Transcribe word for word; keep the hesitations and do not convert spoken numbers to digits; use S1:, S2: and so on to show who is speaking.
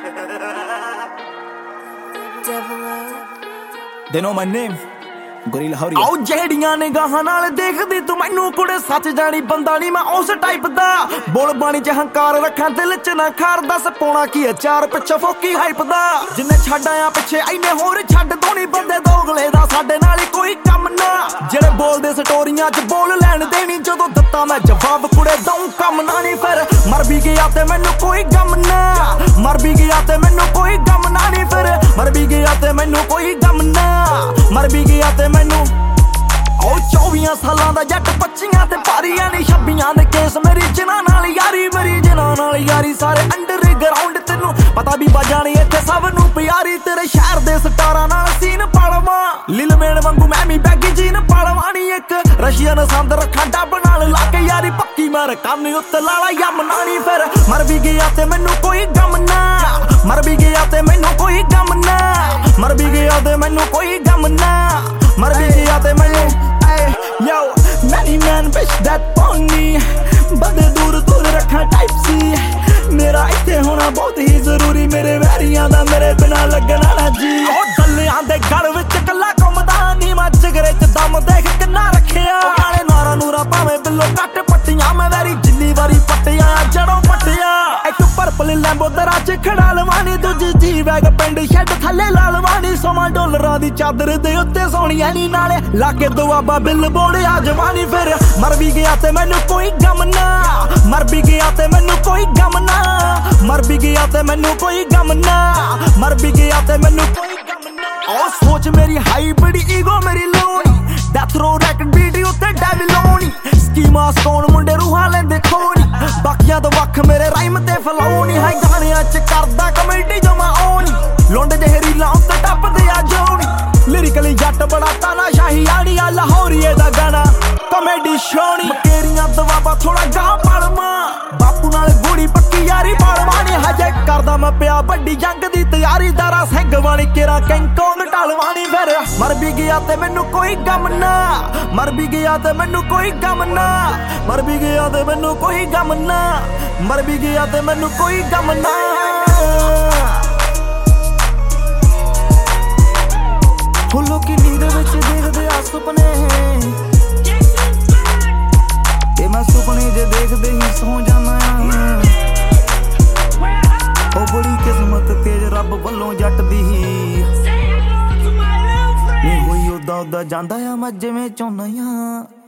S1: They know my name. Gorilla Howdy ਆਓ ਜਿਹੜੀਆਂ ਨਿਗਾਹਾਂ ਨਾਲ ਦੇਖਦੀ ਤੂੰ ਮੈਨੂੰ ਕੁੜੇ ਸੱਚ ਜਾਣੀ ਬੰਦਾ ਨਹੀਂ ਮੈਂ ਉਸ ਟਾਈਪ ਦਾ ਬੋਲ ਬਾਣੀ ਚ ਹੰਕਾਰ ਰੱਖਾਂ ਦਿਲ ਚ ਨਾ ਖਾਰ ਦੱਸ ਪਾਉਣਾ ਕੀ ਹੈ ਚਾਰ ਪਿੱਛੇ ਫੋਕੀ ਹਾਈਪ ਦਾ ਜਿੰਨੇ ਛੱਡ ਆਇਆ ਪਿੱਛੇ ਐਨੇ ਹੋਰ ਛੱਡ ਦੋਣੀ ਬੰਦੇ ਦੋਗਲੇ ਦਾ ਸਾਡੇ ਨਾਲ ਹੀ ਕੋਈ ਕੰਮ ਨਾ ਜਿਹੜੇ ਬੋਲਦੇ ਸਟੋਰੀਆਂ ਚ ਬੋਲ ਲੈਣ ਦੇਣੀ ਜਦੋਂ ਦਿੱਤਾ ਮੈਂ ਜਵਾਬ ਕੁੜੇ ਦਊਂ ਕੰਮ ਨਾ ਨਹੀਂ ਫਿਰ ਮਰ ਵੀ ਗਿਆ ਤੇ ਮੈਨੂੰ ਕੋਈ ਗਮ ਨਾ ਮਰ ਵੀ ਗਿਆ ਤੇ ਮੈਨੂੰ ਕੋਈ ਗਮ ਨਾ ਨਹੀਂ ਫਿਰ ਮਰ ਵੀ ਗਿਆ ਤੇ ਮੈਨੂੰ ਕੋਈ ਗਮ ਨਾ ਮਰ ਵੀ ਗਿਆ ਤੇ ਮੈਨੂੰ ਉਹ ਚੌਵੀਆਂ ਸਾਲਾਂ ਦਾ ਜੱਟ ਪੱਚੀਆਂ ਤੇ ਭਾਰੀਆਂ ਨੇ ਛੱਬੀਆਂ ਦੇ ਕੇਸ ਮੇਰੀ ਜਿਨ੍ਹਾਂ ਨਾਲ ਯਾਰੀ ਮੇਰੀ ਜਿਨ੍ਹਾਂ ਨਾਲ ਯਾਰੀ ਸਾਰੇ ਅੰਡਰ ਗਰਾਊਂਡ ਤੈਨੂੰ ਪਤਾ ਵੀ ਬਾਜਾਣੀ ਇੱਥੇ ਸਭ ਨੂੰ ਪਿਆਰੀ ਤੇਰੇ ਸ਼ਹਿਰ ਦੇ ਸਟਾਰਾਂ ਨਾਲ ਸੀਨ ਪਾਲਵਾਂ ਲਿਲ ਮੇਨ ਵਾਂਗੂ ਮੈਂ ਵੀ ਬੈਗੀ ਜੀਨ ਪਾਲਵਾਣੀ ਇੱਕ ਰਸ਼ੀਅਨ ਸੰਦ ਰੱਖਾਂ ਡੱਬ ਨਾਲ ਲਾ ਕੇ ਯਾਰੀ ਪੱਕੀ ਮਾਰ ਕੰਨ ਉੱਤੇ ਲਾਲਾ ਯਮ ਨਾਣੀ ਫਿਰ ਮਰ ਵੀ ਗਿਆ ਤੇ ਮੈਨੂੰ ਕੋਈ ਗਮ ਨਾ ਮਰ ਵੀ ਗਿਆ ਤੇ ਮੈਨੂੰ ਕੋਈ ਗਮ ਨਾ ਮਰ ਵੀ ਗਿਆ ਤੇ ਮੈਨੂੰ ਕੋਈ ਗਮ ਨਾ ਮਰ ਵੀ ਗਿਆ ਤੇ ਮੈਨੂੰ Yo, many man wish that on me ਬੰਦੇ ਦੂਰ ਦੂਰ ਰੱਖਾਂ ਟਾਈਪ ਸੀ ਮੇਰਾ ਇੱਥੇ ਹੋਣਾ ਬਹੁਤ ਹੀ ਜ਼ਰੂਰੀ ਮੇਰੇ ਵੈਰੀਆਂ ਦਾ ਮੇਰੇ ਬਿਨਾ ਲੱਗਣਾ ਨਾ ਜੀ ਉਹ ਡੱਲਿਆਂ ਦੇ ਗਲ ਵਿੱਚ ਕੱਲਾ ਘੁੰਮਦਾ ਨੀ ਮੈਂ ਜਿਗਰੇ ਚ ਦਮ ਦੇਖ ਕਿੰਨਾ ਰੱਖਿਆ ਨਾਲੇ ਨਾਰਾ ਨੂਰਾ ਭਾਵੇਂ ਬਿੱਲੋ ਕੱਟ ਪੱਟੀਆਂ ਮੈਂ ਵੈਰੀ ਜਿੰਨੀ ਵਾਰੀ ਪੱਟਿਆ ਜੜੋਂ ਪੱਟਿਆ ਇੱਕ ਪਰਪਲ ਲੈਂਬੋ ਦਰਾ ਚ ਖੜਾ ਲਵਾਣੀ ਦੂਜੀ ਜੀ ਵੈਗ ਪਿੰਡ ਸ਼ੈੱਡ ਥੱਲੇ ਲਾ ਲਵਾਣੀ ਸੋਮਾਂ ਡਾਲਰਾਂ ਦੀ ਚਾਦਰ ਦੇ ਉੱਤੇ ਸੋਹਣੀਆਂ ਨੀ ਨਾਲੇ ਲਾ ਕੇ ਦੁਆਬਾ ਬਿੱਲ ਬੋੜਿਆ ਜਵਾਨੀ ਫਿਰ ਮਰ ਵੀ ਗਿਆ ਤੇ ਮੈਨੂੰ ਕੋਈ ਗਮ ਨਾ ਮਰ ਵੀ ਗਿਆ ਤੇ ਮੈਨੂੰ ਕੋਈ ਗਮ ਨਾ ਮਰ ਵੀ ਗਿਆ ਤੇ ਮੈਨੂੰ ਕੋਈ ਗਮ ਨਾ ਮਰ ਵੀ ਗਿਆ ਤੇ ਮੈਨੂੰ ਕੋਈ ਗਮ ਨਾ ਉਹ ਸੋਚ ਮੇਰੀ ਹਾਈ ਬੜੀ ਈਗੋ ਮੇਰੀ ਲੋਣੀ ਡੈਥ ਰੋ ਰੈਕਡ ਵੀਡੀਓ ਤੇ ਡੈਵਿਲ ਹੋਣੀ ਸਕੀਮਾ ਸਟੋਨ ਮੁੰਡੇ ਰੂਹਾਂ ਲੈਂਦੇ ਖੋਣੀ ਬਾਕੀਆਂ ਤੋਂ ਵੱਖ ਮੇਰੇ ਰਾਈਮ ਤੇ ਫਲਾਉਣੀ ਹੈ ਗਾਣਿਆਂ ਚ ਕਰਦਾ ਕਮੇਡੀ ਜਮਾ ਆਉਣੀ ਲੁੰਡ ਜਿਹੇ ਰੀਲਾਂ ਉੱਤੇ ਟੱਪਦੇ ਆ ਜੋਣੀ ਲਿਰਿਕਲੀ ਜੱਟ ਬੜਾ ਤਾਨਾ ਸ਼ਾਹੀ ਆਣੀ ਆ ਲਾਹੌਰੀਏ ਦਾ ਗਾਣਾ ਕਮੇਡੀ ਸ਼ੋਣੀ ਮਕੇਰੀਆਂ ਦਵਾਬਾ ਥੋੜਾ ਗਾਹ ਪਾਲਵਾਂ ਬਾਪੂ ਨਾਲ ਗੂੜੀ ਪੱਕੀ ਯਾਰੀ ਪਾਲਵਾਣੀ ਹਜੇ ਕਰਦਾ ਮੈਂ ਪਿਆ ਵੱਡੀ ਜੰਗ ਦੀ ਤਿਆਰੀ ਦਾਰਾ ਸਿੰਘ ਵਾਲੀ ਕੇਰਾ ਕੈਂਕੋਂਗ ਢਲਵਾਣੀ ਫਿਰ ਮਰ ਵੀ ਗਿਆ ਤੇ ਮੈਨੂੰ ਕੋਈ ਗਮ ਨਾ ਮਰ ਵੀ ਗਿਆ ਤੇ ਮੈਨੂੰ ਕੋਈ ਗਮ ਨਾ ਮਰ ਵੀ ਗਿਆ ਤੇ ਮੈਨੂੰ ਕੋਈ ਗਮ ਨਾ ਮਰ ਵੀ ਗਿਆ ਤੇ ਮੈਨੂੰ ਕੋਈ ਗਮ ਨਾ ਉਹ ਲੋਕੀ ਨੀਂਦ ਵਿੱਚ ਦੇਖਦੇ ਆ ਸੁਪਨੇ ਤੇ ਮੈਂ ਸੁਪਨੇ ਜੇ ਦੇਖਦੇ ਹੀ ਸੌ ਜਾਣਾ ਉਹ ਬੜੀ ਕਿਸਮਤ ਤੇਜ ਰੱਬ ਵੱਲੋਂ ਜੱਟ ਦੀ ਨਹੀਂ ਹੋਈ ਉਦਾਂ ਉਦਾਂ ਜਾਂਦਾ ਆ ਮੈਂ ਜਿਵੇਂ ਚਾਹੁੰਦਾ ਆ